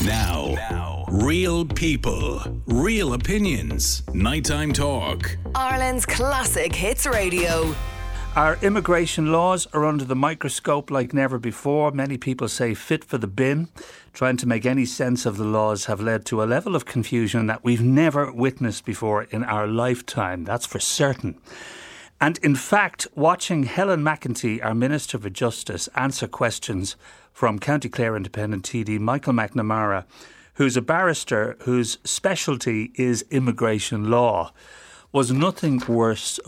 Now, real people, real opinions. Nighttime Talk. Ireland's classic hits radio. Our immigration laws are under the microscope like never before. Many people say fit for the bin. Trying to make any sense of the laws have led to a level of confusion that we've never witnessed before in our lifetime. That's for certain. And in fact, watching Helen McEntee, our Minister for Justice, answer questions from County Clare Independent TD Michael McNamara, who's a barrister whose specialty is immigration law, was nothing less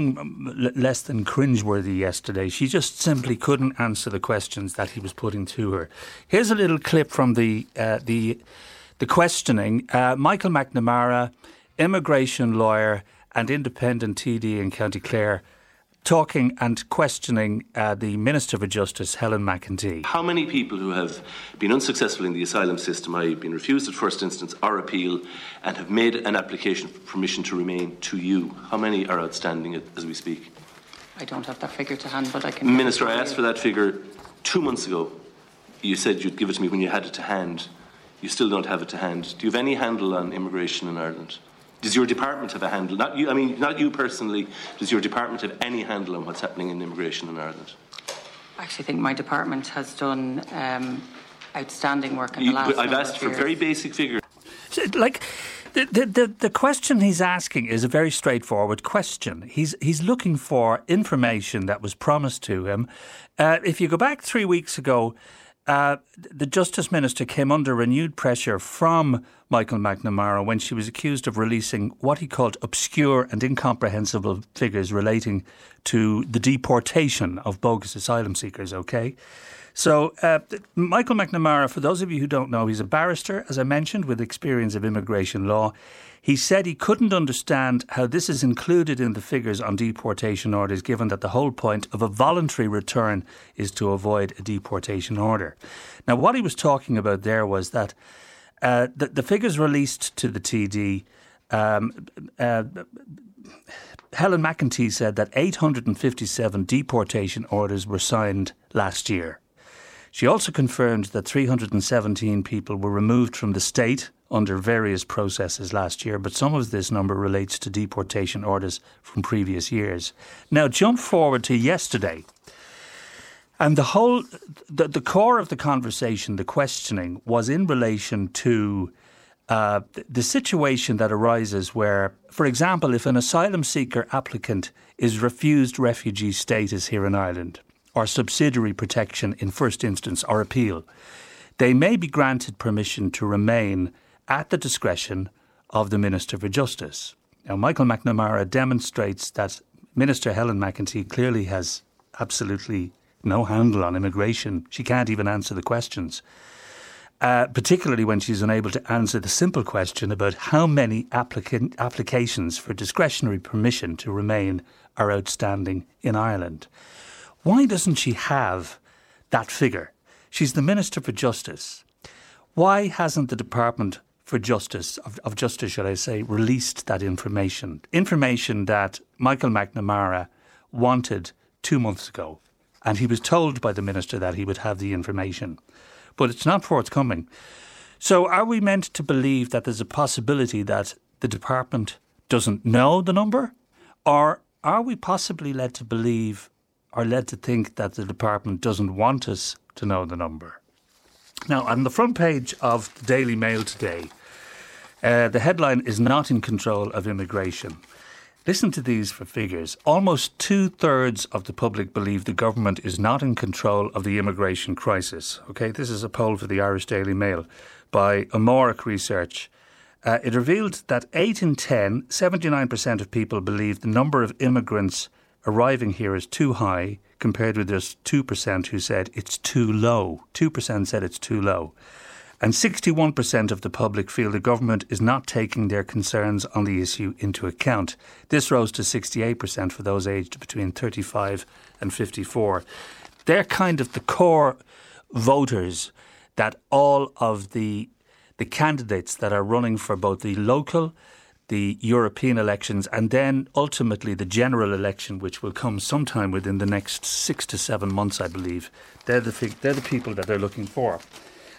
than cringeworthy yesterday. She just simply couldn't answer the questions that he was putting to her. Here's a little clip from the questioning. Michael McNamara, immigration lawyer and independent TD in County Clare, talking and questioning the Minister for Justice, Helen McEntee. How many people who have been unsuccessful in the asylum system, i.e. been refused at first instance or appeal, and have made an application for permission to remain to you, how many are outstanding as we speak? I don't have that figure to hand, but I can... Minister, I asked for that figure 2 months ago. You said you'd give it to me when you had it to hand. You still don't have it to hand. Do you have any handle on immigration in Ireland? Does your department have a handle? Not you personally. Does your department have any handle on what's happening in immigration in Ireland? I actually think my department has done outstanding work in the last I've asked for very basic figures. Like, the question he's asking is a very straightforward question. He's looking for information that was promised to him. If you go back 3 weeks ago, the Justice Minister came under renewed pressure from Michael McNamara when she was accused of releasing what he called obscure and incomprehensible figures relating to the deportation of bogus asylum seekers, OK? So Michael McNamara, for those of you who don't know, he's a barrister, as I mentioned, with experience of immigration law. He said he couldn't understand how this is included in the figures on deportation orders, given that the whole point of a voluntary return is to avoid a deportation order. Now, what he was talking about there was that the figures released to the TD, Helen McEntee said that 857 deportation orders were signed last year. She also confirmed that 317 people were removed from the state under various processes last year, but some of this number relates to deportation orders from previous years. Now, jump forward to yesterday, and the core of the conversation, the questioning, was in relation to the situation that arises where, for example, if an asylum seeker applicant is refused refugee status here in Ireland, or subsidiary protection in first instance or appeal, they may be granted permission to remain at the discretion of the Minister for Justice. Now, Michael McNamara demonstrates that Minister Helen McEntee clearly has absolutely no handle on immigration. She can't even answer the questions, particularly when she's unable to answer the simple question about how many applications for discretionary permission to remain are outstanding in Ireland. Why doesn't she have that figure? She's the Minister for Justice. Why hasn't the Department for Justice, of Justice, should I say, released that information? Information that Michael McNamara wanted 2 months ago. And he was told by the Minister that he would have the information. But it's not forthcoming. So are we meant to believe that there's a possibility that the Department doesn't know the number? Or are we possibly led to believe or led to think that the Department doesn't want us to know the number? Now, on the front page of the Daily Mail today, the headline is "Not in Control of Immigration." Listen to these for figures. Almost 2/3 of the public believe the government is not in control of the immigration crisis. Okay, this is a poll for the Irish Daily Mail by Amoric Research. It revealed that 8 in 10, 79% of people believe the number of immigrants arriving here is too high, compared with just 2% who said it's too low. 2% said it's too low. And 61% of the public feel the government is not taking their concerns on the issue into account. This rose to 68% for those aged between 35 and 54. They're kind of the core voters that all of the candidates that are running for both the local, the European elections, and then ultimately the general election, which will come sometime within the next 6 to 7 months, I believe. They're the people that they're looking for.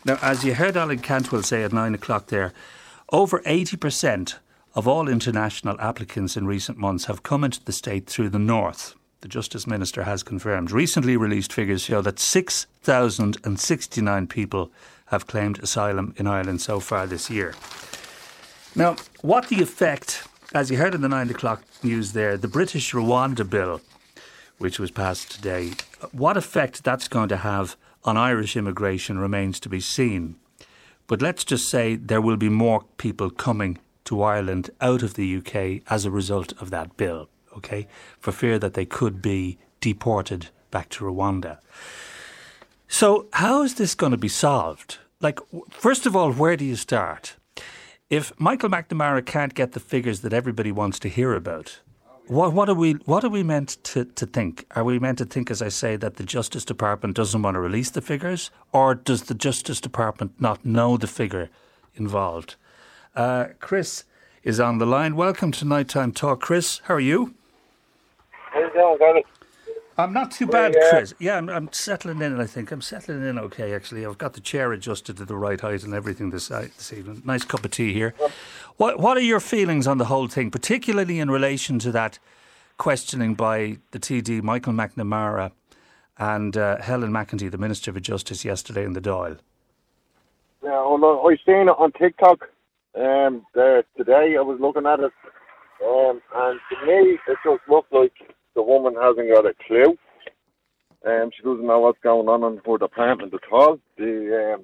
Now, as you heard Alan Cantwell say at 9 o'clock there, over 80% of all international applicants in recent months have come into the state through the north. The Justice Minister has confirmed. Recently released figures show that 6,069 people have claimed asylum in Ireland so far this year. Now, what the effect, as you heard in the 9 o'clock news there, the British Rwanda bill, which was passed today, what effect that's going to have on Irish immigration remains to be seen. But let's just say there will be more people coming to Ireland out of the UK as a result of that bill, okay, for fear that they could be deported back to Rwanda. So how is this going to be solved? Like, first of all, where do you start? If Michael McNamara can't get the figures that everybody wants to hear about, what are we meant to think? Are we meant to think, as I say, that the Justice Department doesn't want to release the figures, or does the Justice Department not know the figure involved? Chris is on the line. Welcome to Nighttime Talk, Chris. How are you? How you doing, Gary? I'm not too bad, Chris. Yeah, I'm settling in, I think. I'm settling in okay, actually. I've got the chair adjusted to the right height and everything this evening. Nice cup of tea here. What are your feelings on the whole thing, particularly in relation to that questioning by the TD, Michael McNamara, and Helen McEntee, the Minister for Justice, yesterday in the Dáil? Yeah, well, I seen it on TikTok today. I was looking at it, and to me, it just looked like the woman hasn't got a clue. She doesn't know what's going on in her department at all. The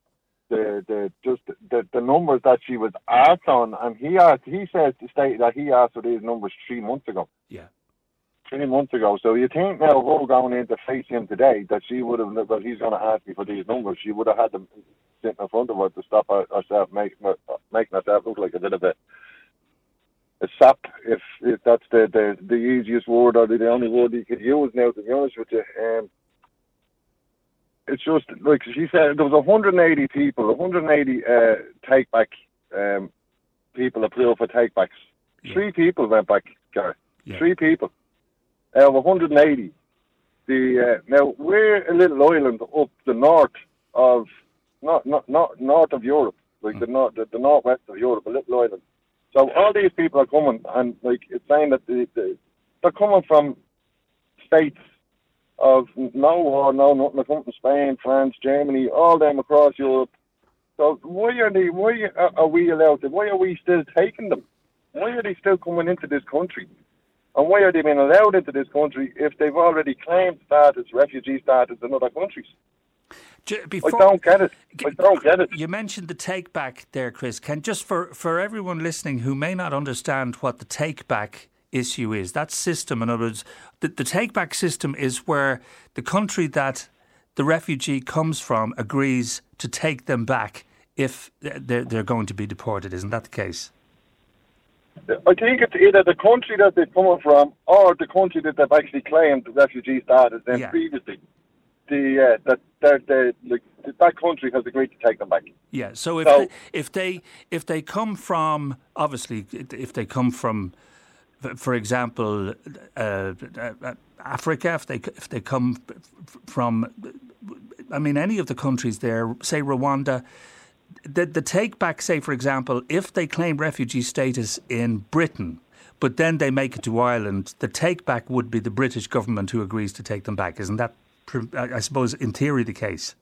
numbers that she was asked on, and he says to state that he asked for these numbers 3 months ago. Yeah. 3 months ago. So you think now we're going in to face him today that she would have, well, he's going to ask me for these numbers. She would have had them sitting in front of her to stop herself making herself look like a bit of a sap, if that's the easiest word or the only word you could use now, to be honest with you. It's just, like she said, there was 180 take-back people approved for take-backs. Yeah. 3 people went back, Gary. Yeah. 3 people. Out of 180. Now, we're a little island up the north of, not north of Europe, like the northwest of Europe, a little island. So all these people are coming, and like it's saying that they're coming from states of no war, no nothing. They're coming from Spain, France, Germany, all them across Europe. So why are we allowed to? Why are we still taking them? Why are they still coming into this country? And why are they being allowed into this country if they've already claimed status, refugee status in other countries? I don't get it. You mentioned the take-back there, Chris. Can just for everyone listening who may not understand what the take-back issue is, that system, in other words, the take-back system is where the country that the refugee comes from agrees to take them back if they're going to be deported. Isn't that the case? I think it's either the country that they're coming from or the country that they've actually claimed refugee status in previously. That country has agreed to take them back. Yeah. So if they come from, obviously, if they come from, for example, Africa, if they come from, I mean, any of the countries there, say Rwanda, the take back, say for example, if they claim refugee status in Britain, but then they make it to Ireland, the take back would be the British government who agrees to take them back. Isn't that, I suppose, in theory, the case?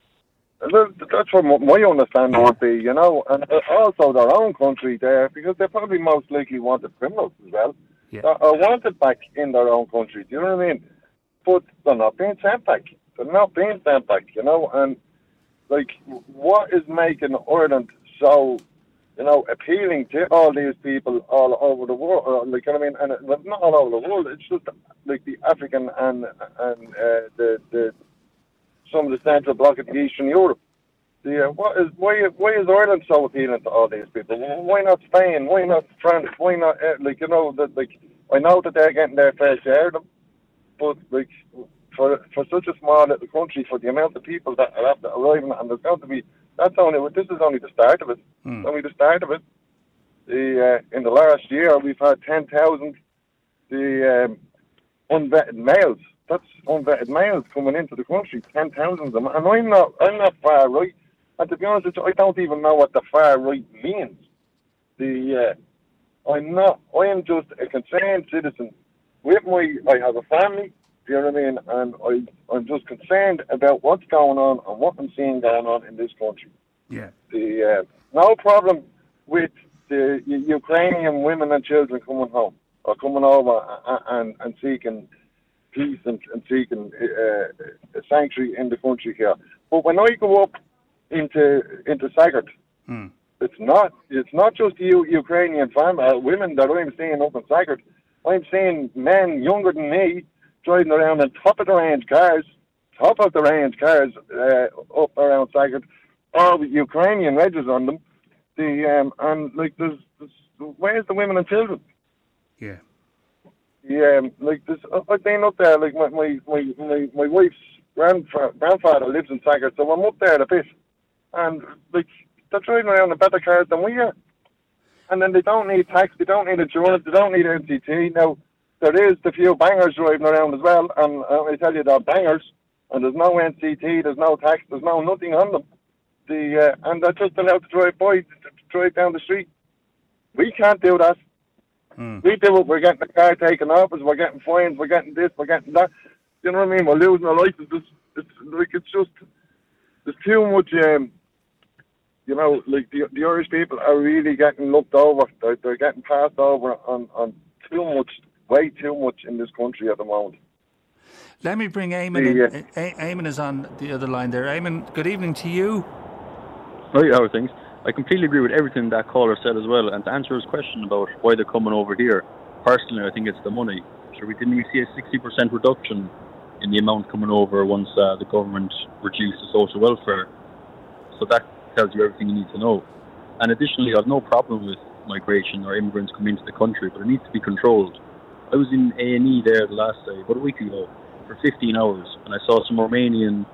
That's what my understanding would be, you know, and also their own country there, because they probably most likely wanted criminals as well, or wanted back in their own country, do you know what I mean? But they're not being sent back. You know, and like, what is making Ireland so, you know, appealing to all these people all over the world? Like, you know what I mean? And not all over the world. It's just like the African and the some of the central bloc of Eastern Europe. Why is Ireland so appealing to all these people? Why not Spain? Why not France? Why not like, you know, that, like, I know that they're getting their fair share of them, but like, for such a small little country, for the amount of people that are after arriving, and there's going to be, this is only the start of it. Only the start of it. In the last year, we've had 10,000 unvetted males. That's unvetted males coming into the country, 10,000 of them. And I'm not far right. And to be honest with you, I don't even know what the far right means. I am just a concerned citizen. I have a family, do you know what I mean? And I'm just concerned about what's going on and what I'm seeing going on in this country. Yeah. No problem with the Ukrainian women and children coming home or coming over and seeking peace and seeking a sanctuary in the country here. But when I go up into Sagard, it's not just the Ukrainian women that I'm seeing up in Sagard. I'm seeing men younger than me driving around on top of the range cars up around Sagard, all with Ukrainian wedges on them. And like there's where's the women and children? Yeah. Yeah, like this. I've been up there. Like my wife's grandfather lives in Sagard, so I'm up there a bit. And like they're driving around in better cars than we are. And then they don't need tax, they don't need insurance, they don't need NCT. Now there is the few bangers driving around as well, and I tell you they're bangers. And there's no NCT, there's no tax, there's no nothing on them. And they're just allowed to drive down the street. We can't do that. We do it, we're getting the car taken off us, we're getting fines, we're getting this, we're getting that. You know what I mean? We're losing our licenses. It's just, there's too much, you know, like the Irish people are really getting looked over. They're getting passed over on too much, way too much in this country at the moment. Let me bring Eamon in. Eamon is on the other line there. Eamon, good evening to you. Right, how are things? I completely agree with everything that caller said as well. And to answer his question about why they're coming over here, personally, I think it's the money. Sure, we didn't even see a 60% reduction in the amount coming over once the government reduced the social welfare. So that tells you everything you need to know. And additionally, I have no problem with migration or immigrants coming into the country, but it needs to be controlled. I was in A&E there the last day, about a week ago, for 15 hours, and I saw some Romanian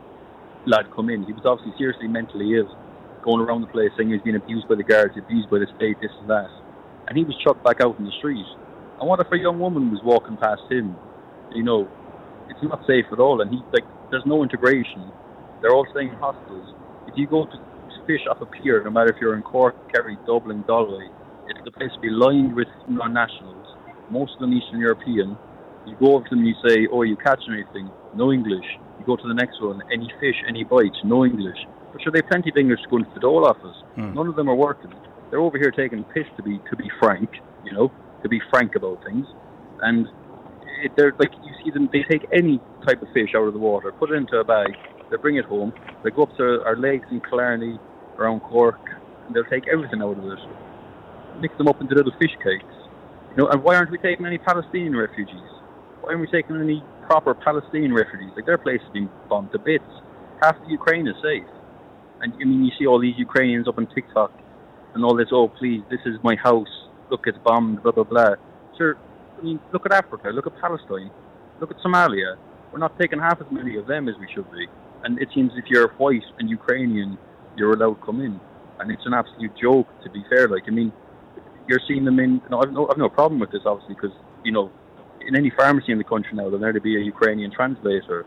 lad come in. He was obviously seriously mentally ill, going around the place saying he was being abused by the guards, abused by the state, this and that. And he was chucked back out in the street. And what if a young woman was walking past him? You know, it's not safe at all. And there's no integration. They're all staying in hostels. If you go to fish off a pier, no matter if you're in Cork, Kerry, Dublin, Galway, it's the place to be lined with non-nationals, most of them Eastern European. You go over to them and you say, oh, are you catching anything? No English. You go to the next one, any fish, any bites, no English. But sure, they have plenty of English going to the dole office. None of them are working. They're over here taking piss, to be frank, you know, to be frank about things. And they're like, you see them, they take any type of fish out of the water, put it into a bag, they bring it home, they go up to our lakes in Killarney, around Cork, and they'll take everything out of it, mix them up into little fish cakes. You know, and why aren't we taking any Palestinian refugees? Why aren't we taking any proper Palestinian refugees? Like, their place is being bombed to bits. Half of Ukraine is safe. And I mean, you see all these Ukrainians up on TikTok and all this, oh please, this is my house, look, it's bombed, blah, blah, blah. Sure, I mean, look at Africa, look at Palestine, look at Somalia. We're not taking half as many of them as we should be. And it seems if you're white and Ukrainian, you're allowed to come in. And it's an absolute joke, to be fair. Like, I mean, you're seeing them in, I've no problem with this, obviously, because, you know, in any pharmacy in the country now, there'll nearly be a Ukrainian translator.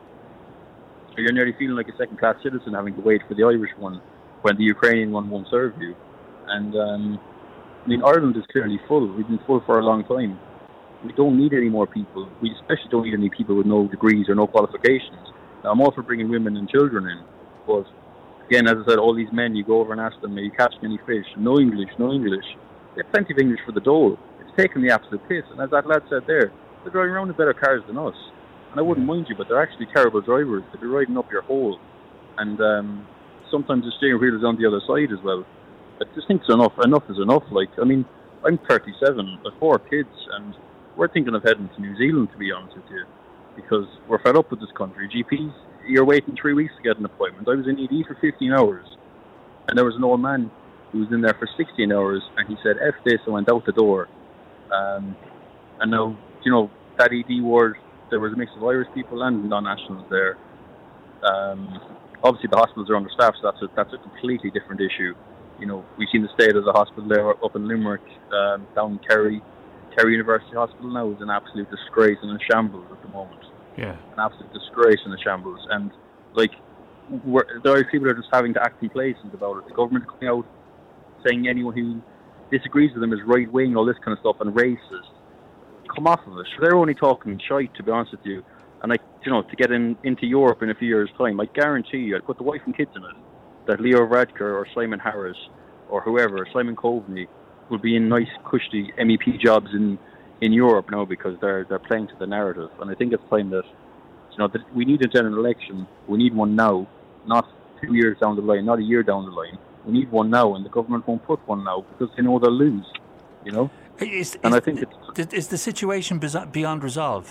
So you're nearly feeling like a second-class citizen having to wait for the Irish one when the Ukrainian one won't serve you. And, I mean, Ireland is clearly full. We've been full for a long time. We don't need any more people. We especially don't need any people with no degrees or no qualifications. Now, I'm all for bringing women and children in. But, again, as I said, all these men, you go over and ask them, are you catching any fish? No English, no English. They have plenty of English for the dole. It's taking the absolute piss. And as that lad said there, they're driving around in better cars than us. And I wouldn't mind you, but they're actually terrible drivers. They'll be riding up your hole. And sometimes the steering wheel is on the other side as well. I just think enough is enough. Like, I mean, I'm 37, I've 4 kids, and we're thinking of heading to New Zealand, to be honest with you, because we're fed up with this country. GPs, you're waiting 3 weeks to get an appointment. I was in ED for 15 hours, and there was an old man who was in there for 16 hours, and he said, F this, and went out the door. And now, you know, that ED ward, there was a mix of Irish people and non-nationals there. Obviously, the hospitals are understaffed, so that's a completely different issue. You know, we've seen the state of the hospital there up in Limerick, down in Kerry. Kerry University Hospital now is an absolute disgrace and a shambles at the moment. Yeah. An absolute disgrace and a shambles. And, like, the Irish people are just having to act complacent about it. The government is coming out saying anyone who disagrees with them is right-wing, all this kind of stuff, and racist. Come off of it. They're only talking shite, to be honest with you. And to get into Europe in a few years' time, I guarantee you, I'd put the wife and kids in it, that Leo Varadkar or Simon Harris or whoever, Simon Coveney, will be in nice, cushy MEP jobs in Europe now because they're playing to the narrative. And I think it's time that that we need a general election. We need one now, not 2 years down the line, not a year down the line. We need one now, and the government won't put one now because they know they'll lose. I think is the situation beyond resolve?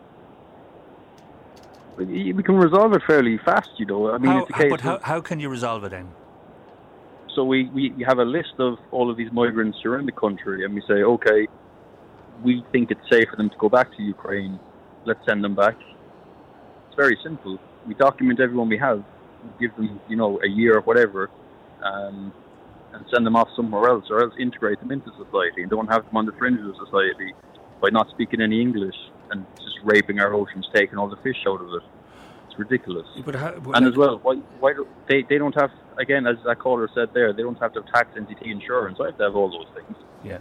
We can resolve it fairly fast, I mean, how can you resolve it then? So we have a list of all of these migrants around the country, and we say, okay, we think it's safe for them to go back to Ukraine. Let's send them back. It's very simple. We document everyone we have, give them, a year or whatever, and send them off somewhere else, or else integrate them into society and don't have them on the fringes of society by not speaking any English and just raping our oceans, taking all the fish out of it. It's ridiculous. As well, why they don't have, again, as that caller said there, they don't have to have tax, NCT, insurance. I have to have all those things. Yeah.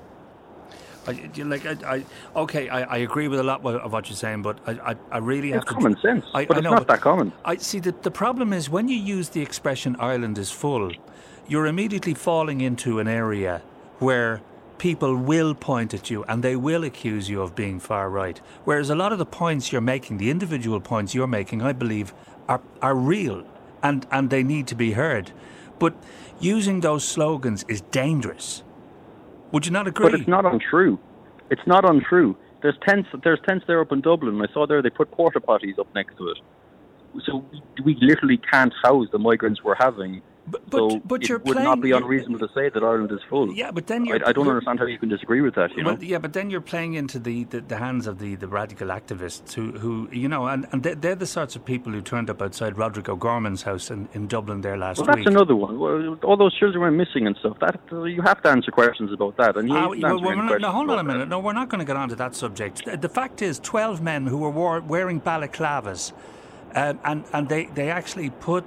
I agree with a lot of what you're saying, but I really have to... It's common sense, but it's not that common. I see the problem is when you use the expression Ireland is full, you're immediately falling into an area where people will point at you and they will accuse you of being far right. Whereas a lot of the points you're making, the individual points you're making, I believe, are real and they need to be heard. But using those slogans is dangerous. Would you not agree? But it's not untrue. It's not untrue. There's tents there up in Dublin. I saw there they put porta potties up next to it. So we literally can't house the migrants we're having. But it would not be unreasonable to say that Ireland is full. Yeah, but then I don't understand how you can disagree with that. Well, yeah, but then you're playing into the hands of the radical activists who and they're the sorts of people who turned up outside Roderick O'Gorman's house in Dublin there last week. Well, that's another one. All those children were missing and stuff. That you have to answer questions about that. And hold on a minute. No, we're not going to get onto that subject. The fact is, 12 men who were wearing balaclavas, and they actually put.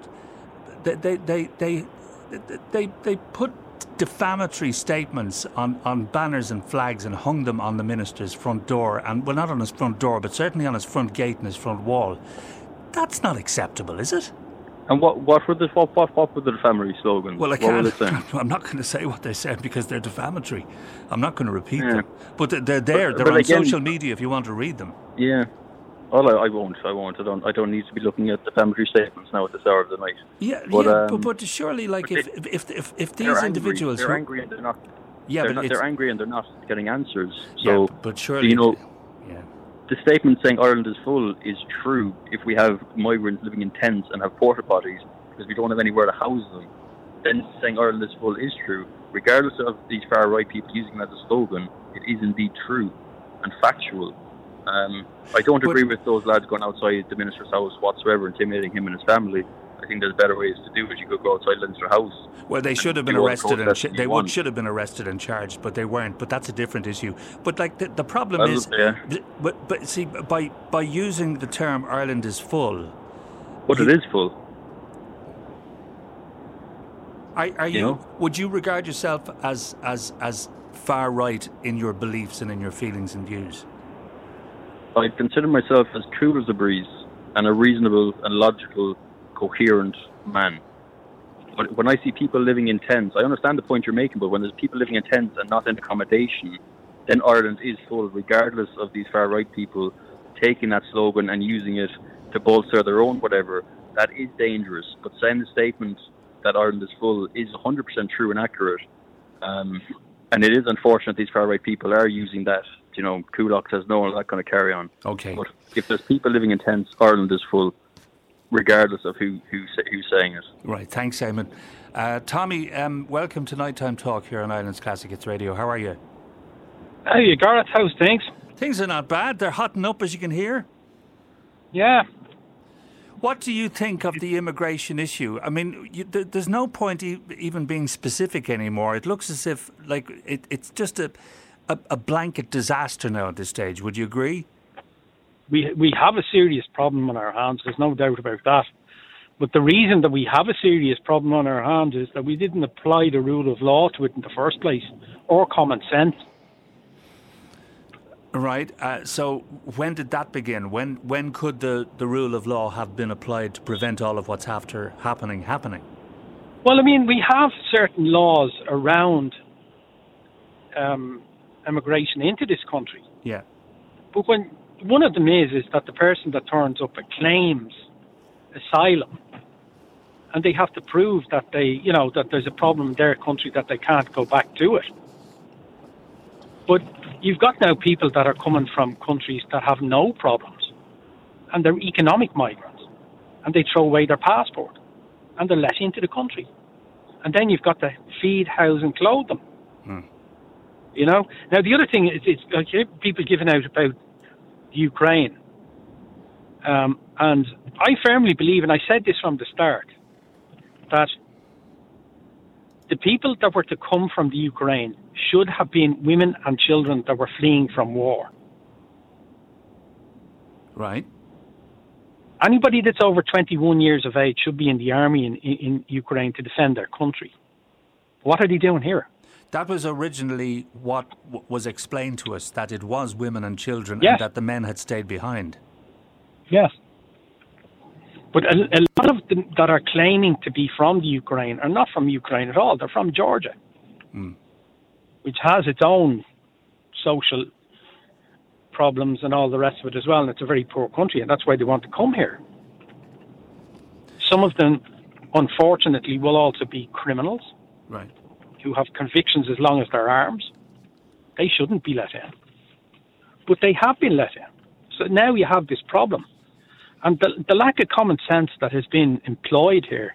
They put defamatory statements on banners and flags and hung them on the minister's front door, and well, not on his front door, but certainly on his front gate and his front wall. That's not acceptable, is it? And what were the defamatory slogans? Well, I'm not going to say what they said because they're defamatory. I'm not going to repeat them. But they're there. They're on social media if you want to read them. Yeah. Well, I won't. I don't need to be looking at defamatory statements now at this hour of the night. But surely, like, if these individuals they're angry and they're not. Yeah, they're angry and they're not getting answers. So, but surely, the statement saying Ireland is full is true if we have migrants living in tents and have porta potties because we don't have anywhere to house them. Then saying Ireland is full is true, regardless of these far right people using it as a slogan. It is indeed true and factual. I don't agree with those lads going outside the minister's house whatsoever, intimidating him and his family. I think there's better ways to do it. You could go outside Leinster House. Well, they should have been arrested and should have been arrested and charged, but they weren't. But that's a different issue. But like the problem is, but see, by using the term Ireland is full, but it is full. Are you? Would you regard yourself as far right in your beliefs and in your feelings and views? I consider myself as cool as a breeze and a reasonable and logical, coherent man. But when I see people living in tents, I understand the point you're making, but when there's people living in tents and not in accommodation, then Ireland is full, regardless of these far-right people taking that slogan and using it to bolster their own whatever. That is dangerous. But saying the statement that Ireland is full is 100% true and accurate. And it is unfortunate these far-right people are using that. Kulak says no, I'm not going to carry on. Okay. But if there's people living in tents, Ireland is full, regardless of who's saying it. Right, thanks, Simon. Tommy, welcome to Nighttime Talk here on Ireland's Classic Hits Radio. How are you? How you, Gareth? How's things? Things are not bad. They're hotting up, as you can hear. Yeah. What do you think of the immigration issue? I mean, there's no point even being specific anymore. It looks as if it's just a blanket disaster now at this stage. Would you agree? We have a serious problem on our hands. There's no doubt about that. But the reason that we have a serious problem on our hands is that we didn't apply the rule of law to it in the first place, or common sense. Right. So when did that begin? When could the rule of law have been applied to prevent all of what's after happening? Well, I mean, we have certain laws around immigration into this country. Yeah. But when one of them is that the person that turns up and claims asylum, and they have to prove that that there's a problem in their country, that they can't go back to it. But you've got now people that are coming from countries that have no problems, and they're economic migrants, and they throw away their passport, and they're let into the country. And then you've got to feed, house, and clothe them. Now the other thing is, it's people giving out about Ukraine. And I firmly believe, and I said this from the start, that the people that were to come from the Ukraine should have been women and children that were fleeing from war. Right. Anybody that's over 21 years of age should be in the army in Ukraine to defend their country. What are they doing here? That was originally what was explained to us, that it was women and children, yes, and that the men had stayed behind. Yes. But a lot of them that are claiming to be from the Ukraine are not from Ukraine at all. They're from Georgia, which has its own social problems and all the rest of it as well. And it's a very poor country, and that's why they want to come here. Some of them, unfortunately, will also be criminals. Right. Who have convictions as long as they're arms. They shouldn't be let in. But they have been let in. So now you have this problem. And the lack of common sense that has been employed here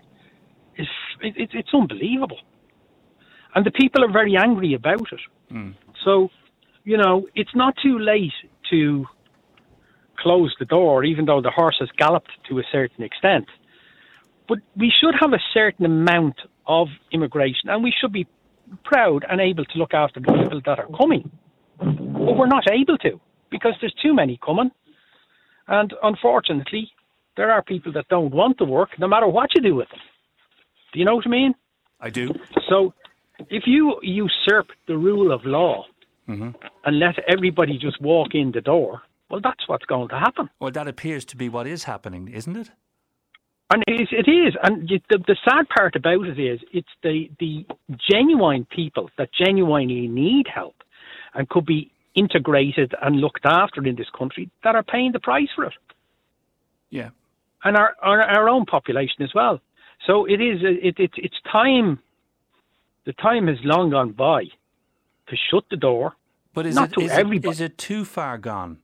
it's unbelievable. And the people are very angry about it. So, it's not too late to close the door, even though the horse has galloped to a certain extent. But we should have a certain amount of immigration, and we should be proud and able to look after the people that are coming. But we're not able to, because there's too many coming. And unfortunately, there are people that don't want to work, no matter what you do with them. Do you know what I mean? I do. So if you usurp the rule of law and let everybody just walk in the door, well, that's what's going to happen. Well, that appears to be what is happening, isn't it? And it is. And the sad part about it is it's the genuine people that genuinely need help and could be integrated and looked after in this country that are paying the price for it. Yeah. And our own population as well. So it is. It's time. The time has long gone by to shut the door. But is it too far gone?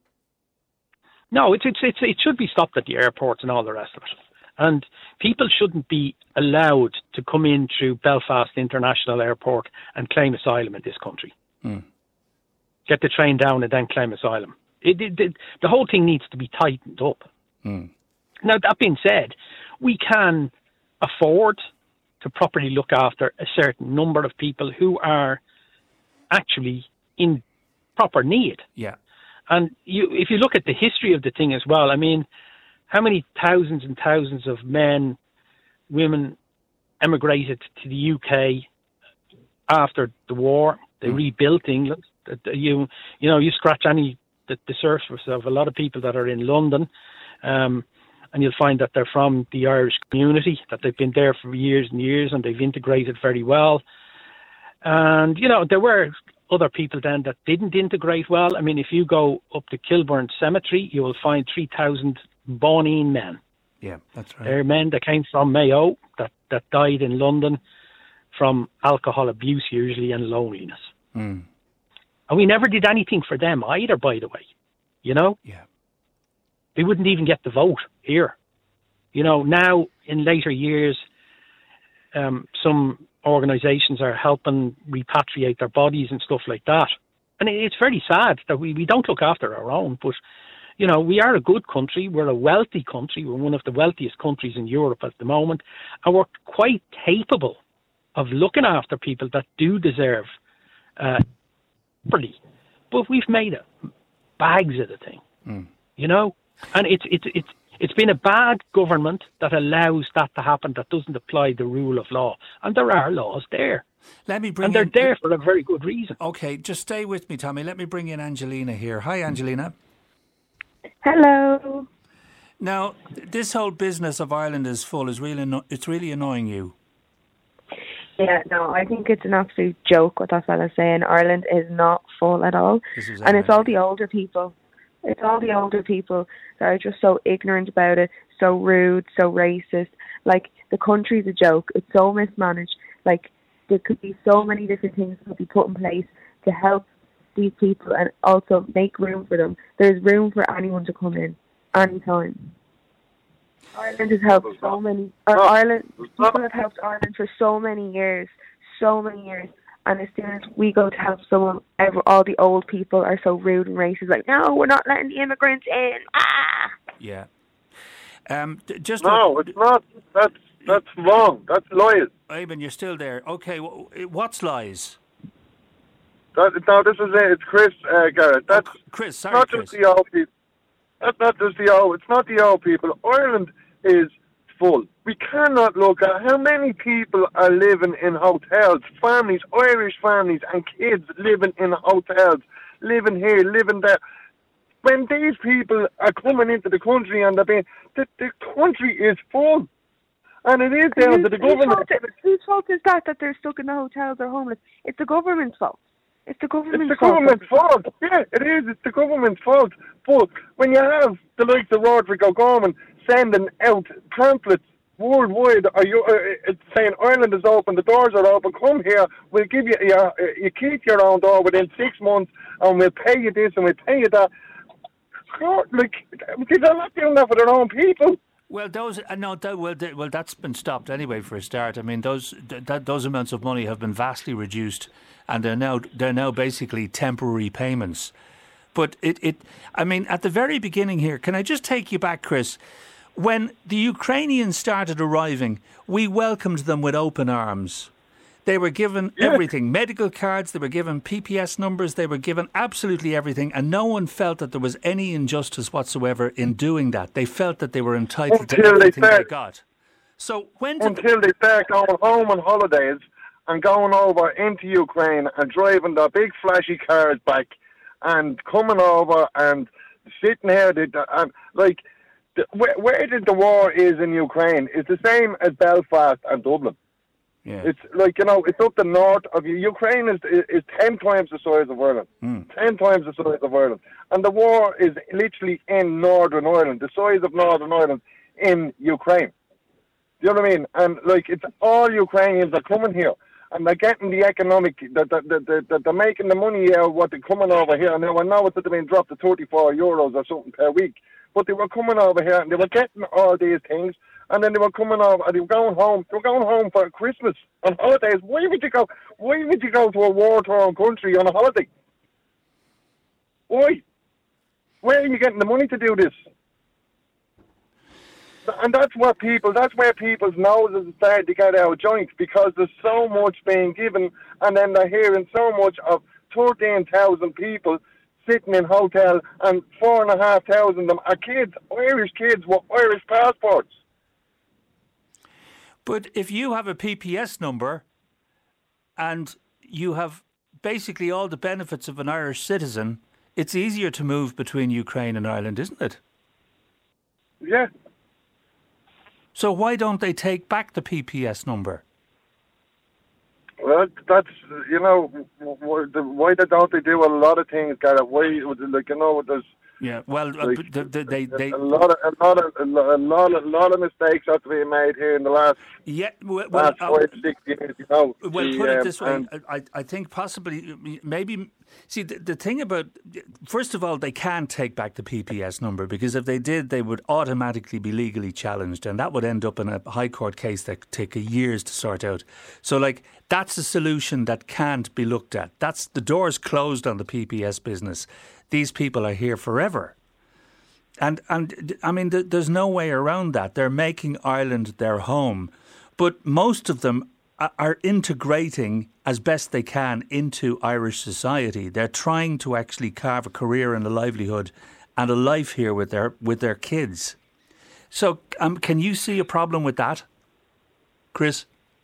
No, it should be stopped at the airports and all the rest of it. And people shouldn't be allowed to come in through Belfast International Airport and claim asylum in this country. Get the train down and then claim asylum. The whole thing needs to be tightened up. Now, that being said, we can afford to properly look after a certain number of people who are actually in proper need. Yeah. And if you look at the history of the thing as well, I mean, how many thousands and thousands of men, women emigrated to the UK after the war? They rebuilt England. You scratch the surface of a lot of people that are in London, and you'll find that they're from the Irish community, that they've been there for years and years, and they've integrated very well. And, there were other people then that didn't integrate well. I mean, if you go up to Kilburn Cemetery, you will find 3,000 Bonine men. Yeah, that's right. They're men that came from Mayo that died in London from alcohol abuse usually and loneliness. And we never did anything for them either, by the way. Yeah. They wouldn't even get the vote here. Now in later years, some organisations are helping repatriate their bodies and stuff like that. And it's very sad that we don't look after our own, but we are a good country. We're a wealthy country. We're one of the wealthiest countries in Europe at the moment. And we're quite capable of looking after people that do deserve properly. But we've made bags of the thing, And It's been a bad government that allows that to happen, that doesn't apply the rule of law. And there are laws there. And they're there for a very good reason. Okay, just stay with me, Tommy. Let me bring in Angelina here. Hi, Angelina. Hello. Now, this whole business of Ireland is full is it's really annoying you. Yeah, no, I think it's an absolute joke what that fella's saying. Ireland is not full at all. And it's all the older people. It's all the older people that are just so ignorant about it, so rude, so racist. Like, the country's a joke. It's so mismanaged. Like, there could be so many different things that could be put in place to help these people and also make room for them. There's room for anyone to come in anytime. Ireland has helped so many. People have helped Ireland for so many years. And as soon as we go to help someone, all the old people are so rude and racist. Like, no, we're not letting the immigrants in. Ah. Yeah. It's not. That's wrong. That's lies. Eamon, you're still there. Okay, what's lies? This is it. It's Chris, Garrett. That's Chris. Sorry, not Chris. just the old people. That's not just the old. It's not the old people. Ireland is full. We cannot look at how many people are living in hotels. Families, Irish families, and kids living in hotels, living here, living there. When these people are coming into the country and the country is full. And it is down to the government. Whose fault is that they're stuck in the hotels or homeless? It's the government's fault. It's the government's fault. Yeah, it is. It's the government's fault. But when you have the likes of Roderick O'Gorman sending out pamphlets worldwide, saying Ireland is open, the doors are open, come here, we'll give you, you keep your own door within 6 months, and we'll pay you this and we'll pay you that. Like, they're not doing that for their own people. Well, that's been stopped anyway. For a start, I mean, those amounts of money have been vastly reduced, and they're now basically temporary payments. But I mean, at the very beginning here, can I just take you back, Chris? When the Ukrainians started arriving, we welcomed them with open arms. They were given everything, medical cards, they were given PPS numbers, they were given absolutely everything, and no one felt that there was any injustice whatsoever in doing that. They felt that they were entitled to everything they got. So until they start going home on holidays and going over into Ukraine and driving their big flashy cars back and coming over and sitting here, where the war is in Ukraine is the same as Belfast and Dublin. Yeah. It's like, it's up the north of you. Ukraine is 10 times the size of Ireland. 10 times the size of Ireland. And the war is literally in Northern Ireland, the size of Northern Ireland in Ukraine. Do you know what I mean? And, it's all Ukrainians are coming here. And they're getting the economic, they're making the money out of what they're coming over here. Now, I know it's been dropped to 34 euros or something per week. But they were coming over here and they were getting all these things. And then they were coming over and they were going home. They were going home for Christmas on holidays. Why would you go? Why would you go to a war-torn country on a holiday? Why? Where are you getting the money to do this? And that's where people's noses start to get out of joint, because there's so much being given, and then they're hearing so much of 13,000 people sitting in hotels, and 4,500 of them are kids, Irish kids with Irish passports. But if you have a PPS number and you have basically all the benefits of an Irish citizen, it's easier to move between Ukraine and Ireland, isn't it? Yeah. So why don't they take back the PPS number? Well, that's, why don't they do a lot of things, Gareth? Why, there's... Yeah, well, they a lot of mistakes have to be made here in the last 5 to 6 years. Well, put it this way, I think possibly maybe. See, the thing about, first of all, they can't take back the PPS number, because if they did, they would automatically be legally challenged, and that would end up in a high court case that could take years to sort out. So, that's a solution that can't be looked at. The door's closed on the PPS business. These people are here forever. And I mean, there's no way around that. They're making Ireland their home. But most of them are integrating as best they can into Irish society. They're trying to actually carve a career and a livelihood and a life here with their kids. So can you see a problem with that, Chris?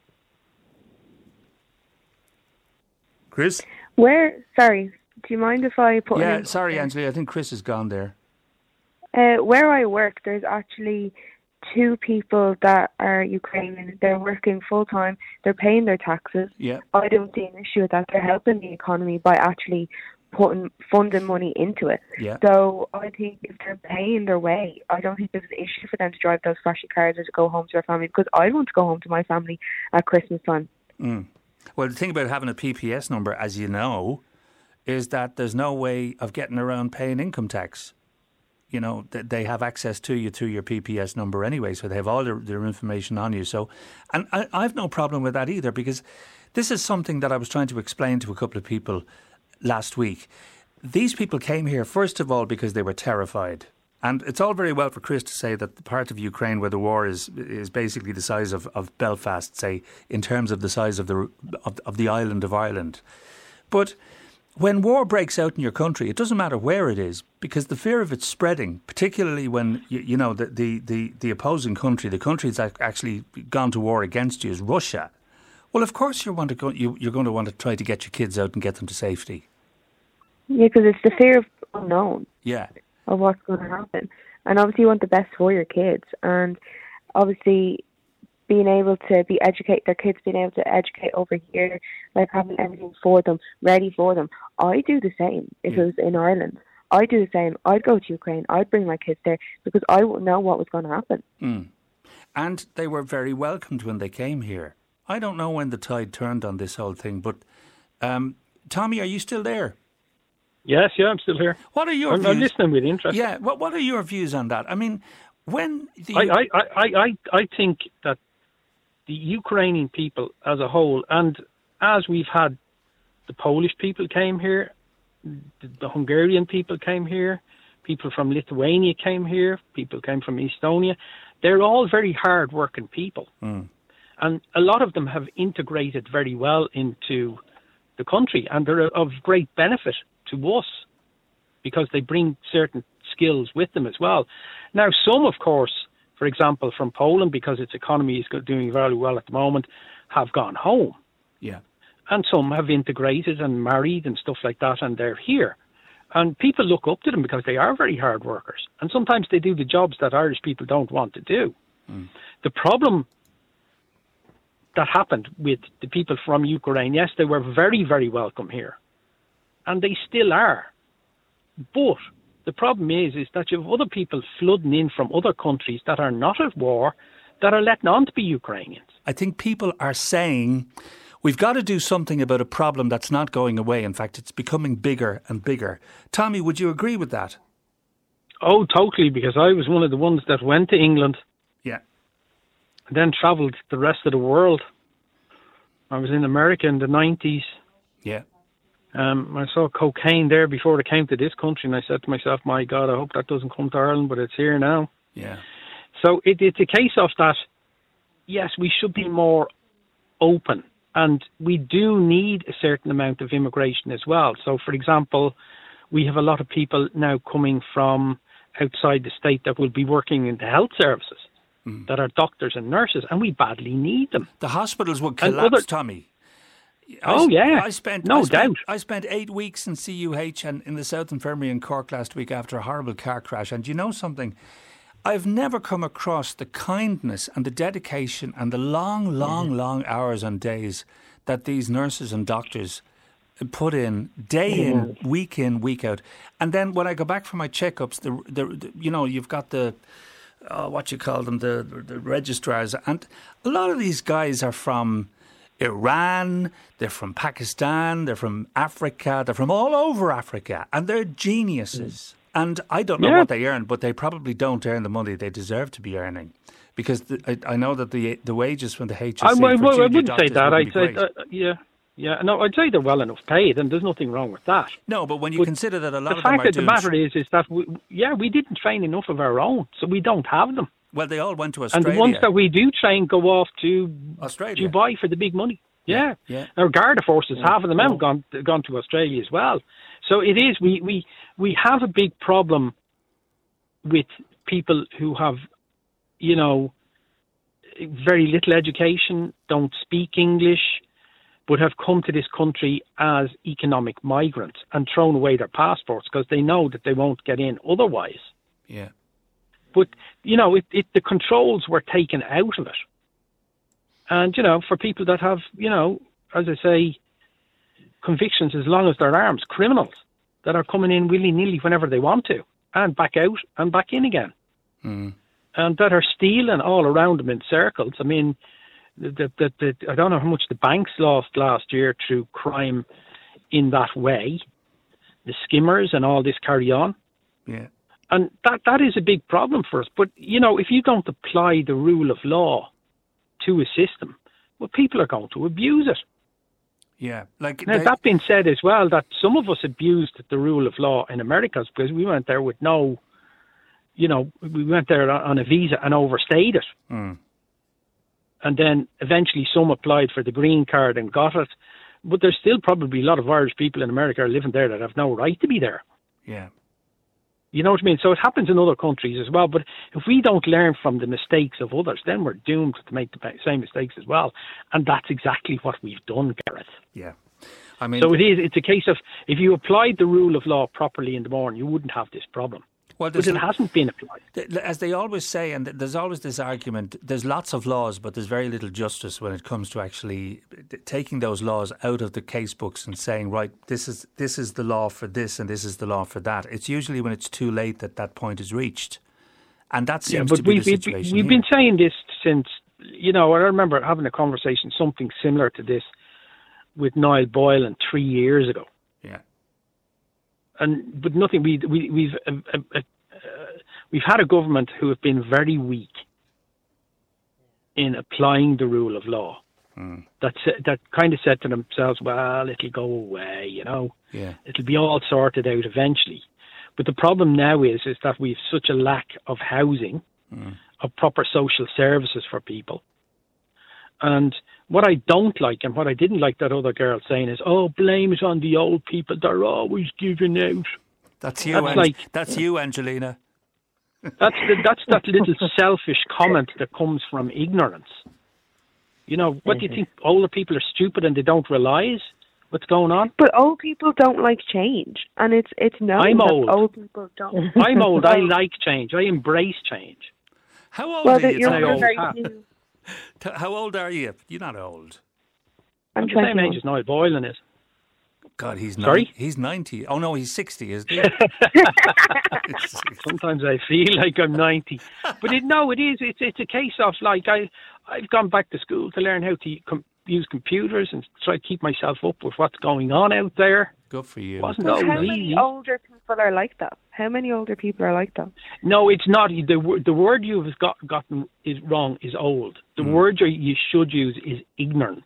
Chris? Sorry, do you mind if I put... Yeah, sorry, Anjali, I think Chris is gone there. Where I work, there's actually 2 people that are Ukrainian. They're working full-time. They're paying their taxes. Yeah. I don't see an issue with that. They're helping the economy by actually funding money into it. Yeah. So I think if they're paying their way, I don't think there's an issue for them to drive those flashy cars or to go home to their family, because I want to go home to my family at Christmas time. Well, the thing about having a PPS number, as you know, is that there's no way of getting around paying income tax. You know, they have access to you through your PPS number anyway, so they have all their information on you. So, and I've no problem with that either, because this is something that I was trying to explain to a couple of people last week. These people came here, first of all, because they were terrified. And it's all very well for Chris to say that the part of Ukraine where the war is basically the size of Belfast, say, in terms of the size of the island of Ireland. But when war breaks out in your country, it doesn't matter where it is, because the fear of it spreading, particularly when you know the opposing country, the country that's actually gone to war against you, is Russia. Well, of course you're going to want to try to get your kids out and get them to safety. Yeah, because it's the fear of unknown. Yeah. Of what's going to happen, and obviously you want the best for your kids, and obviously being able to their kids being able to educate over here, like having everything for them, ready for them. I do the same if it was in Ireland. I do the same. I'd go to Ukraine. I'd bring my kids there because I wouldn't know what was going to happen. And they were very welcomed when they came here. I don't know when the tide turned on this whole thing, but Tommy, are you still there? Yes, yeah, I'm still here. What are your views? I'm listening with interest. Yeah, what are your views on that? I mean, when I think that the Ukrainian people as a whole, and as we've had the Polish people came here, the Hungarian people came here, people from Lithuania came here, people came from Estonia, they're all very hard-working people. And a lot of them have integrated very well into the country, and they're of great benefit to us because they bring certain skills with them as well. Now, some, of course, for example, from Poland, because its economy is doing very well at the moment, have gone home. Yeah. And some have integrated and married and stuff like that, and they're here. And people look up to them because they are very hard workers. And sometimes they do the jobs that Irish people don't want to do. The problem that happened with the people from Ukraine, yes, they were very, very welcome here. And they still are. But the problem is that you have other people flooding in from other countries that are not at war that are letting on to be Ukrainians. I think people are saying we've got to do something about a problem that's not going away. In fact, it's becoming bigger and bigger. Tommy, would you agree with that? Oh, totally, because I was one of the ones that went to England. Yeah. And then travelled the rest of the world. I was in America in the 90s. Yeah. I saw cocaine there before it came to this country, and I said to myself, my God, I hope that doesn't come to Ireland, but it's here now. Yeah. So it's a case of that, yes, we should be more open, and we do need a certain amount of immigration as well. So, for example, we have a lot of people now coming from outside the state that will be working in the health services, that are doctors and nurses, and we badly need them. The hospitals would collapse, Tommy. I spent 8 weeks in CUH and in the South Infirmary in Cork last week after a horrible car crash. And you know something? I've never come across the kindness and the dedication and the long hours and days that these nurses and doctors put in, day in, week out. And then when I go back for my checkups, you've got the the registrars, and a lot of these guys are from Iran, they're from Pakistan, they're from Africa, they're from all over Africa, and they're geniuses. And I don't know what they earn, but they probably don't earn the money they deserve to be earning, because I know that the wages from the HSE I wouldn't say that. I'd say I'd say they're well enough paid, and there's nothing wrong with that. No, but when you consider that a lot of them are the fact of the matter is that we didn't train enough of our own, so we don't have them. Well, they all went to Australia. And the ones that we do train go off to Australia, Dubai for the big money. Yeah. Our Garda forces, half of them have gone to Australia as well. So it is, we have a big problem with people who have very little education, don't speak English, but have come to this country as economic migrants and thrown away their passports because they know that they won't get in otherwise. Yeah. But, the controls were taken out of it. And, for people that have, as I say, convictions as long as their arms, criminals that are coming in willy-nilly whenever they want to, and back out and back in again. Mm. And that are stealing all around them in circles. I mean, I don't know how much the banks lost last year through crime in that way, the skimmers and all this carry on. Yeah. And that is a big problem for us. But, if you don't apply the rule of law to a system, well, people are going to abuse it. Yeah. Now, that being said as well, that some of us abused the rule of law in America because we went there with we went there on a visa and overstayed it. Mm. And then eventually some applied for the green card and got it. But there's still probably a lot of Irish people in America are living there that have no right to be there. Yeah. You know what I mean? So it happens in other countries as well. But if we don't learn from the mistakes of others, then we're doomed to make the same mistakes as well. And that's exactly what we've done, Gareth. Yeah. I mean, so it's a case of if you applied the rule of law properly in the morning, you wouldn't have this problem. Well, but it hasn't been applied. As they always say, and there's always this argument, there's lots of laws, but there's very little justice when it comes to actually taking those laws out of the case books and saying, right, this is the law for this and this is the law for that. It's usually when it's too late that point is reached. And that seems to be the situation we've been saying this since, I remember having a conversation, something similar to this, with Niall Boylan 3 years ago. Yeah. But nothing. We've had a government who have been very weak in applying the rule of law. Mm. That kind of said to themselves, "Well, it'll go away, Yeah. It'll be all sorted out eventually." But the problem now is that we've such a lack of housing, of proper social services for people. And what I don't like, and what I didn't like that other girl saying is, "Oh, blame it on the old people. They're always giving out." That's you, that's you, Angelina. That's that little selfish comment that comes from ignorance. What do you think? Older people are stupid and they don't realise what's going on? But old people don't like change, and it's known I'm that old. Old people don't. I'm old. I like change. I embrace change. How old are you? How old are you? You're not old. I'm the same age as Niall Boylan is. God, he's sorry. He's 90. Oh no, he's 60, isn't he? Sometimes I feel like I'm 90, but it is. It's a case of I've gone back to school to learn how to use computers and try to keep myself up with what's going on out there. Good for you. How many older people are like that? How many older people are like that? No, it's not. The word you've gotten is wrong. Is old. The word you should use is ignorant.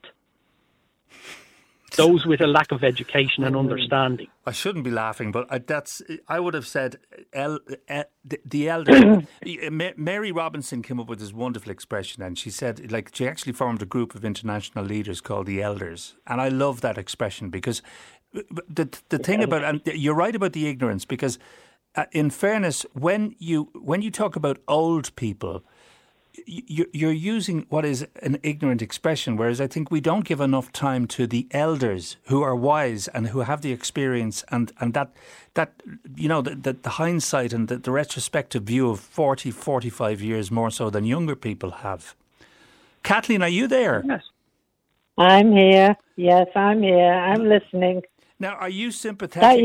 Those with a lack of education and understanding. I shouldn't be laughing, but I would have said the elder. Mary Robinson came up with this wonderful expression, and she said, she actually formed a group of international leaders called the Elders, and I love that expression because the thing about, and you're right about the ignorance, because in fairness, when you talk about old people, you're using what is an ignorant expression, whereas I think we don't give enough time to the elders who are wise and who have the experience and that the hindsight and the retrospective view of 40, 45 years more so than younger people have. Kathleen, are you there? Yes. I'm here. Yes, I'm here. I'm listening. Now, are you sympathetic?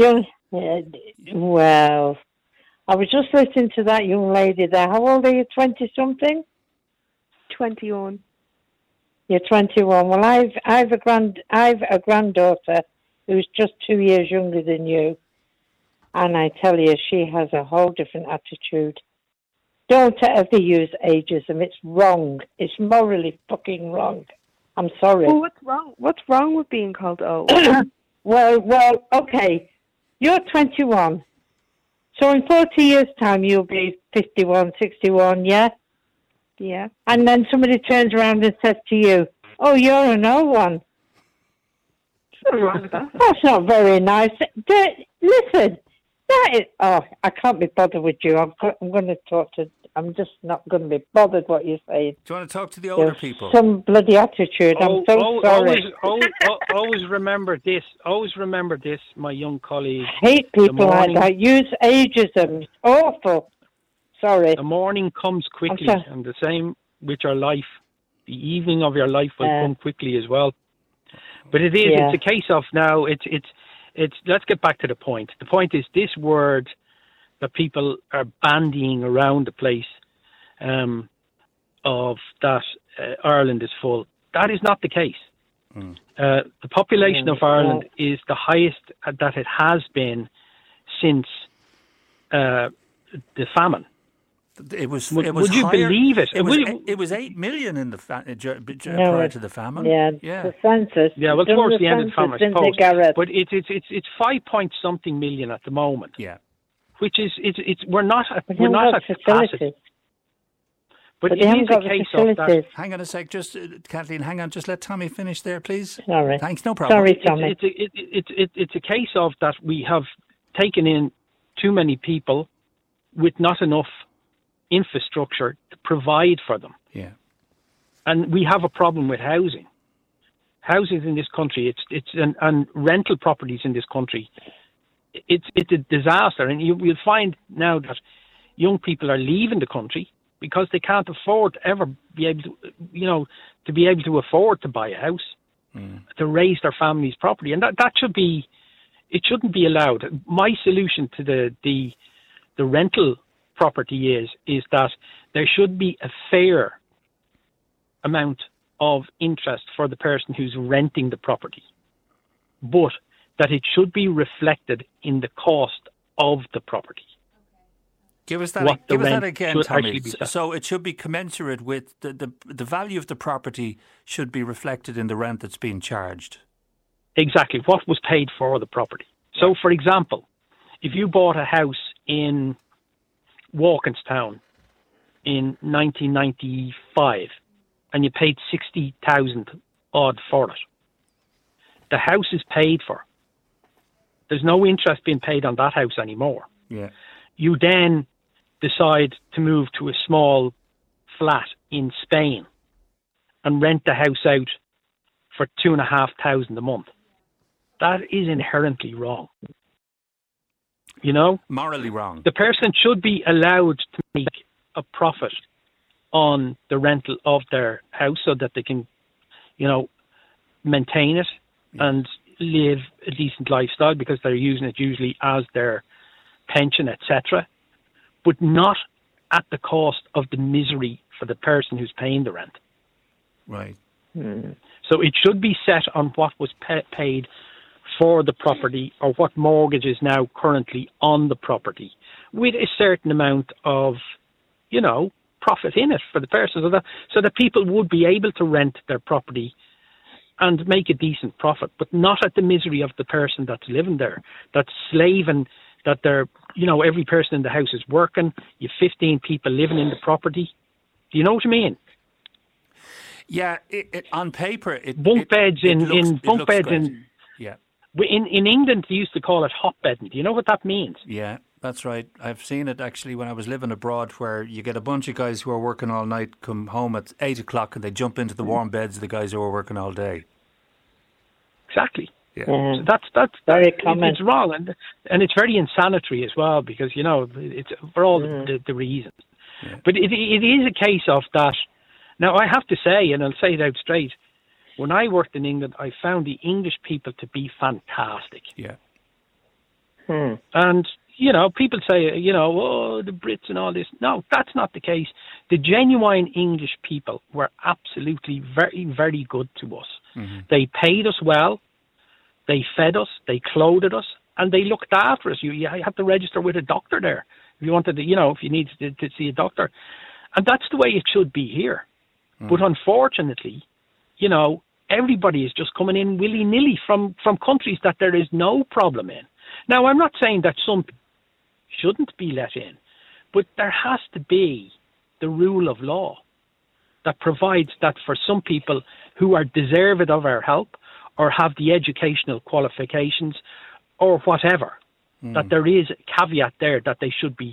Well, I was just listening to that young lady there. How old are you, 20-something? 21. You're 21. Well, I've a granddaughter who's just 2 years younger than you, and I tell you, she has a whole different attitude. Don't ever use ageism. It's wrong. It's morally fucking wrong. I'm sorry. Well, what's wrong? What's wrong with being called old? Well, okay. You're 21. So in 40 years' time, you'll be 51, 61, yeah? Yeah. And then somebody turns around and says to you, "Oh, you're an old one." What's wrong with that? That's not very nice. Listen, that is... Oh, I can't be bothered with you. I'm going to talk to I'm just not going to be bothered what you say. Do you want to talk to the older people? Some bloody attitude. I'm so sorry. Always remember this. Always remember this, my young colleague. I hate people like that. Use ageism. It's awful. Sorry. The morning comes quickly, and the same with your life. The evening of your life will come quickly as well. But it is. Yeah. It's a case of now. It's. Let's get back to the point. The point is this word that people are bandying around the place of that Ireland is full. That is not the case. The population of Ireland is the highest that it has been since the famine. It was. Would you higher. Believe it? It was 8 million in the prior to the famine. Yeah. The census. Yeah, well, towards the end of the famine, I suppose. But it's 5-point-something million at the moment. Yeah. Which is we're not at capacity. But it is a case of that. Hang on a sec, just Kathleen. Hang on, just let Tommy finish there, please. Sorry. Thanks, no problem. Sorry, Tommy. It's a case of that we have taken in too many people with not enough infrastructure to provide for them. Yeah. And we have a problem with housing. Houses in this country, and rental properties in this country. It's a disaster, and you'll find now that young people are leaving the country because they can't afford to ever be able to, afford to buy a house, to raise their family's property, and that should be, it shouldn't be allowed. My solution to the rental property is that there should be a fair amount of interest for the person who's renting the property, but that it should be reflected in the cost of the property. Give us that again, Tommy. So it should be commensurate with the value of the property should be reflected in the rent that's being charged. Exactly, what was paid for the property. So, for example, if you bought a house in Walkinstown in 1995 and you paid 60,000 odd for it, the house is paid for. There's no interest being paid on that house anymore. Yeah. You then decide to move to a small flat in Spain and rent the house out for 2,500 a month. That is inherently wrong. You know? Morally wrong. The person should be allowed to make a profit on the rental of their house so that they can, maintain it and live a decent lifestyle because they're using it usually as their pension, etc., but not at the cost of the misery for the person who's paying the rent. Right. So it should be set on what was paid for the property or what mortgage is now currently on the property with a certain amount of, profit in it for the person so that people would be able to rent their property and make a decent profit, but not at the misery of the person that's living there, that's slaving, that they're, every person in the house is working, you have 15 people living in the property. Do you know what I mean? Yeah, on paper, bunk beds in yeah. In England, they used to call it hotbedding. Do you know what that means? Yeah, that's right. I've seen it actually when I was living abroad, where you get a bunch of guys who are working all night come home at 8 o'clock and they jump into the warm beds of the guys who are working all day. Exactly. Yeah. So that's very common. It's wrong, and it's very insanitary as well because it's for all the reasons. Yeah. But it is a case of that. Now I have to say, and I'll say it out straight. When I worked in England, I found the English people to be fantastic. Yeah. And, people say, the Brits and all this. No, that's not the case. The genuine English people were absolutely very, very good to us. Mm-hmm. They paid us well. They fed us. They clothed us. And they looked after us. You had to register with a doctor there if you wanted to, if you needed to see a doctor. And that's the way it should be here. But unfortunately, everybody is just coming in willy-nilly from countries that there is no problem in. Now, I'm not saying that some shouldn't be let in, but there has to be the rule of law that provides that for some people who are deserving of our help or have the educational qualifications or whatever, that there is a caveat there that they should be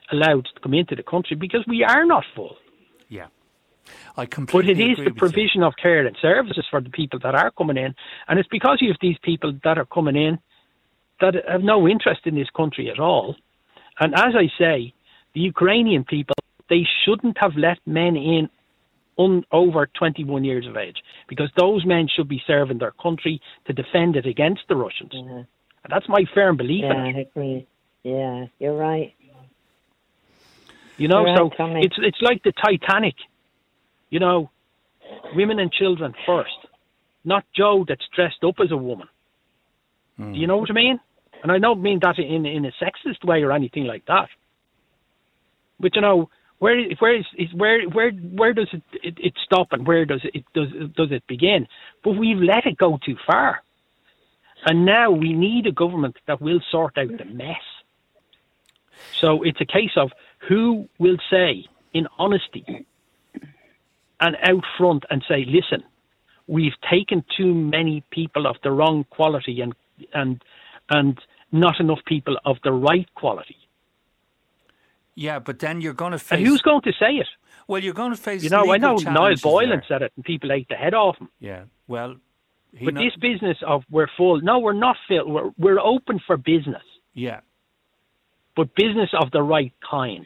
allowed to come into the country because we are not full. Yeah. I completely But it is agree the with provision of care and services for the people that are coming in. And it's because you have these people that are coming in that have no interest in this country at all. And as I say, the Ukrainian people, they shouldn't have let men in over 21 years of age, because those men should be serving their country to defend it against the Russians. And that's my firm belief in it. I agree. Yeah, you're right. You know, You're so right, Tommy. it's like the Titanic. You know, women and children first, not Joe that's dressed up as a woman. Do you know what I mean? And I don't mean that in a sexist way or anything like that. But you know, where does it stop and where does it begin? But we've let it go too far, and now we need a government that will sort out the mess. So it's a case of who will say in honesty and out front and say, listen, we've taken too many people of the wrong quality and not enough people of the right quality. Yeah, but then you're going to face... And who's going to say it? Well, you're going to face... You know, I know Niall Boylan there. said it and people ate the head off him. Yeah, well... But this business of we're full... No, we're not full. We're open for business. Yeah. But business of the right kind.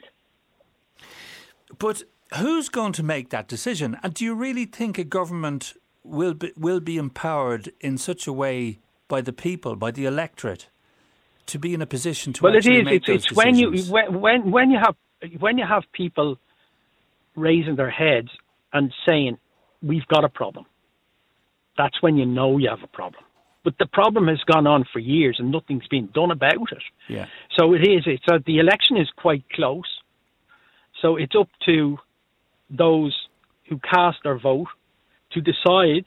But who's going to make that decision? And do you really think a government will be empowered in such a way by the people, by the electorate, to be in a position to actually make those decisions? When you have people raising their heads and saying we've got a problem, that's when you know you have a problem. But the problem has gone on for years and nothing's been done about it. Yeah. So the election is quite close. So it's up to those who cast their vote to decide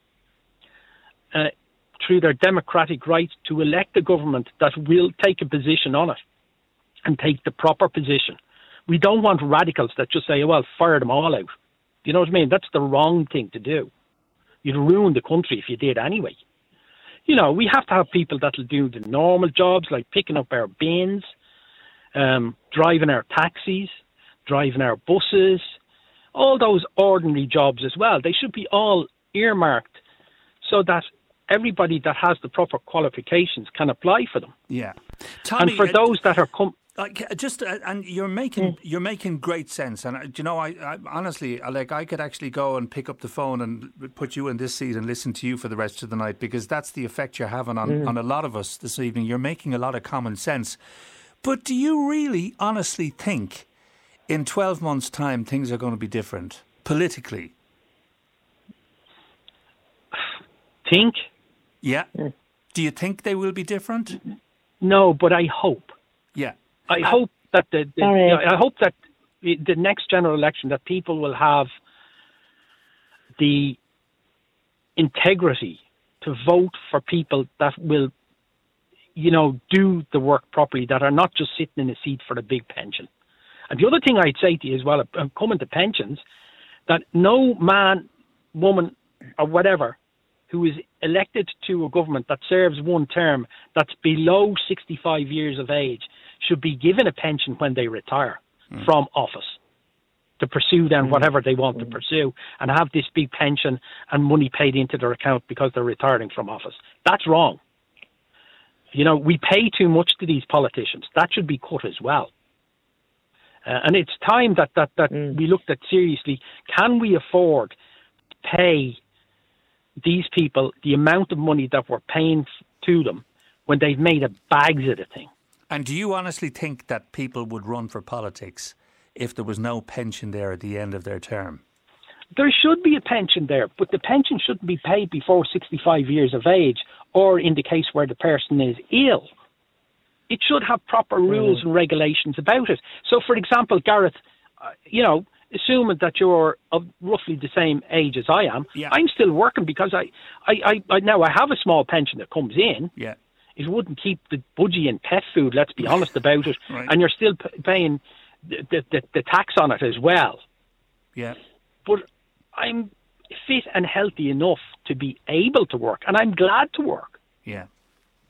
through their democratic right to elect a government that will take a position on it and take the proper position. We don't want radicals that just say, well, fire them all out. Do you know what I mean? That's the wrong thing to do. You'd ruin the country if you did anyway. You know, we have to have people that will do the normal jobs like picking up our bins, driving our taxis, driving our buses, all those ordinary jobs as well. They should be all earmarked so that everybody that has the proper qualifications can apply for them. Yeah. Tommy, and for those that are and you're making great sense. And you know, I honestly, I could actually go and pick up the phone and put you in this seat and listen to you for the rest of the night, because that's the effect you're having on a lot of us this evening. You're making a lot of common sense. But do you really honestly think in 12 months' time things are going to be different politically? Think? Yeah. Do you think they will be different? No, but I hope. Yeah. I hope that the next general election, that people will have the integrity to vote for people that will, you know, do the work properly, that are not just sitting in a seat for a big pension. And the other thing I'd say to you as well, coming to pensions, that no man, woman, or whatever who is elected to a government that serves one term that's below 65 years of age should be given a pension when they retire from office to pursue then whatever they want to pursue, and have this big pension and money paid into their account because they're retiring from office. That's wrong. You know, we pay too much to these politicians. That should be cut as well. And it's time that we looked at seriously. Can we afford to pay these people the amount of money that we're paying to them when they've made a bags of the thing? And do you honestly think that people would run for politics if there was no pension there at the end of their term? There should be a pension there, but the pension shouldn't be paid before 65 years of age, or in the case where the person is ill. It should have proper rules and regulations about it. So, for example, Gareth, you know, assuming that you're of roughly the same age as I am, I'm still working because I now I have a small pension that comes in. Yeah. It wouldn't keep the budgie in pet food, let's be honest about it. Right. And you're still paying the tax on it as well. Yeah. But I'm fit and healthy enough to be able to work, and I'm glad to work. Yeah.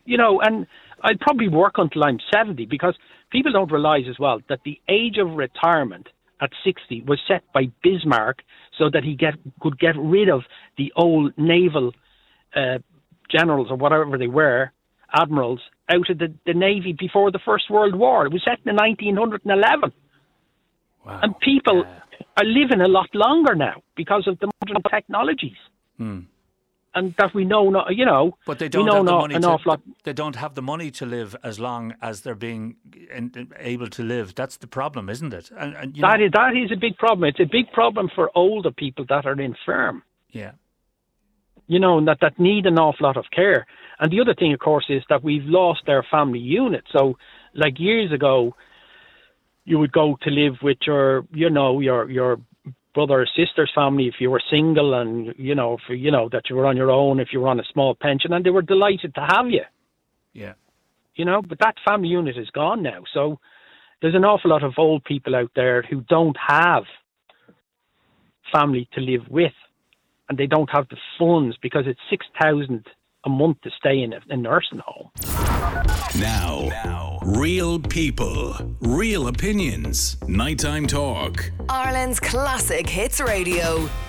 and I'd probably work until I'm 70, because people don't realise as well that the age of retirement at 60 was set by Bismarck so that he could get rid of the old naval generals or whatever they were, admirals, out of the Navy before the First World War. It was set in 1911. Wow. And people are living a lot longer now because of the modern technologies. And that we know, but they don't have the money they don't have the money to live as long as they're being able to live. That's the problem, isn't it? And that is a big problem. It's a big problem for older people that are infirm. Yeah. And that need an awful lot of care. And the other thing, of course, is that we've lost our family unit. So, like years ago, you would go to live with your brother or sister's family if you were single, and that you were on your own if you were on a small pension, and they were delighted to have you. Yeah. But that family unit is gone now. So there's an awful lot of old people out there who don't have family to live with, and they don't have the funds because it's $6,000 a month to stay in a nursing home. Now, real people, real opinions. Nighttime Talk. Ireland's classic hits radio.